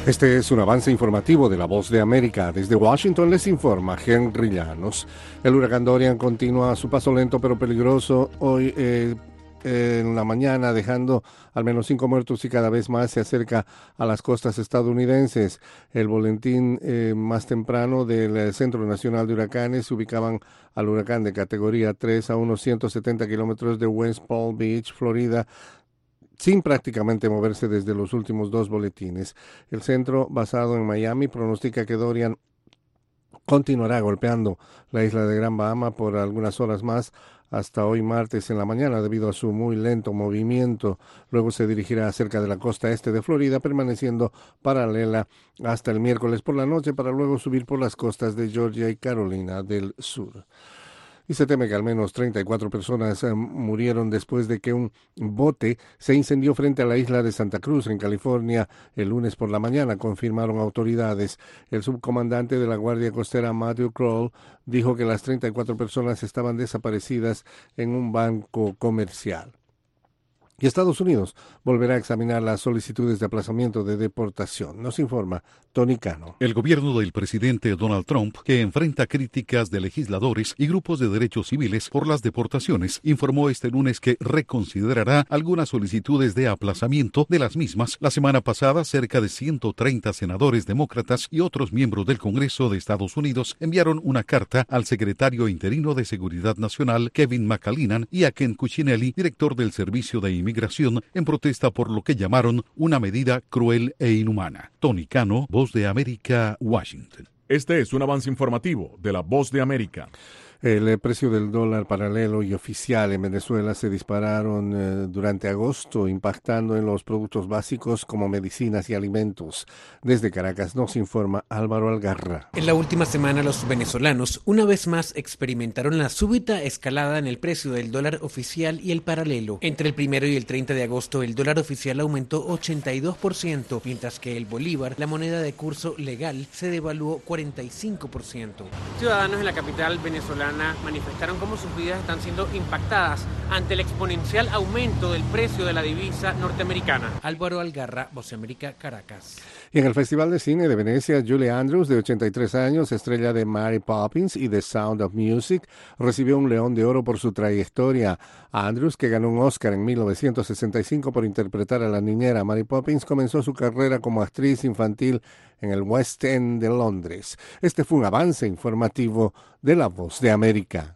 Este es un avance informativo de La Voz de América. Desde Washington les informa Henry Llanos. El huracán Dorian continúa a su paso lento pero peligroso hoy en la mañana, dejando al menos 5 muertos y cada vez más se acerca a las costas estadounidenses. El boletín más temprano del Centro Nacional de Huracanes ubicaban al huracán de categoría 3 a unos 170 kilómetros de West Palm Beach, Florida, sin prácticamente moverse desde los últimos 2 boletines. El centro, basado en Miami, pronostica que Dorian continuará golpeando la isla de Gran Bahama por algunas horas más hasta hoy martes en la mañana debido a su muy lento movimiento. Luego se dirigirá cerca de la costa este de Florida, permaneciendo paralela hasta el miércoles por la noche para luego subir por las costas de Georgia y Carolina del Sur. Y se teme que al menos 34 personas murieron después de que un bote se incendió frente a la isla de Santa Cruz, en California, el lunes por la mañana, confirmaron autoridades. El subcomandante de la Guardia Costera, Matthew Kroll, dijo que las 34 personas estaban desaparecidas en un banco comercial. Y Estados Unidos volverá a examinar las solicitudes de aplazamiento de deportación. Nos informa Tony Cano. El gobierno del presidente Donald Trump, que enfrenta críticas de legisladores y grupos de derechos civiles por las deportaciones, informó este lunes que reconsiderará algunas solicitudes de aplazamiento de las mismas. La semana pasada, cerca de 130 senadores demócratas y otros miembros del Congreso de Estados Unidos enviaron una carta al secretario interino de Seguridad Nacional, Kevin McAleenan, y a Ken Cuccinelli, director del Servicio de Inmigración, en protesta por lo que llamaron una medida cruel e inhumana. Tony Cano, Voz de América, Washington. Este es un avance informativo de La Voz de América. El precio del dólar paralelo y oficial en Venezuela se dispararon durante agosto, impactando en los productos básicos como medicinas y alimentos. Desde Caracas nos informa Álvaro Algarra. En la última semana los venezolanos una vez más experimentaron la súbita escalada en el precio del dólar oficial y el paralelo. Entre el 1 y el 30 de agosto el dólar oficial aumentó 82%, mientras que el bolívar, la moneda de curso legal, se devaluó 45%. Ciudadanos en la capital venezolana manifestaron cómo sus vidas están siendo impactadas ante el exponencial aumento del precio de la divisa norteamericana. Álvaro Algarra, Voz de América, Caracas. Y en el Festival de Cine de Venecia, Julie Andrews, de 83 años, estrella de Mary Poppins y The Sound of Music, recibió un León de Oro por su trayectoria. Andrews, que ganó un Oscar en 1965 por interpretar a la niñera Mary Poppins, comenzó su carrera como actriz infantil en el West End de Londres. Este fue un avance informativo de La Voz de América.